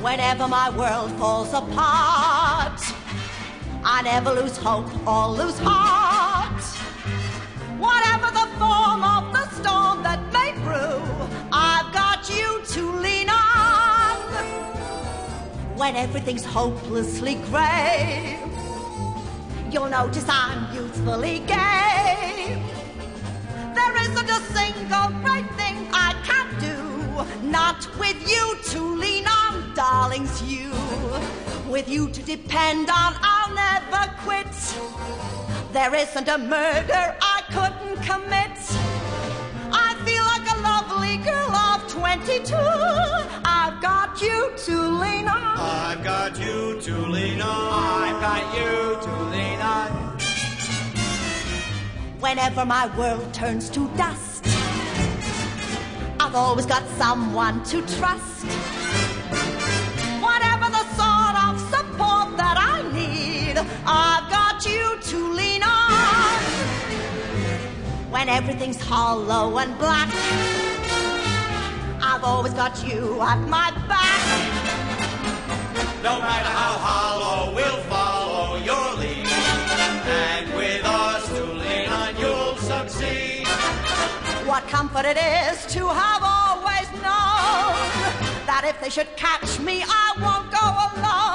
Whenever my world falls apart, I never lose hope or lose heart. Whatever the form of the storm that may brew, I've got you to lean on. When everything's hopelessly grey, you'll notice I'm youthfully gay. There isn't a single great thing I can't do, not with you to lean on, darlings, you. With you to depend on, I'll never quit. There isn't a murder I couldn't commit. I feel like a lovely girl of 22. I've got you to lean on. I've got you to lean on. I've got you to lean on. Whenever my world turns to dust, I've always got someone to trust. Whatever the sort of support that I need, I've got you to lean on. When everything's hollow and black, I've always got you at my back. No matter how hollow, we'll follow your lead. And with us to lean on, you'll succeed. What comfort it is to have always known that if they should catch me, I won't go alone.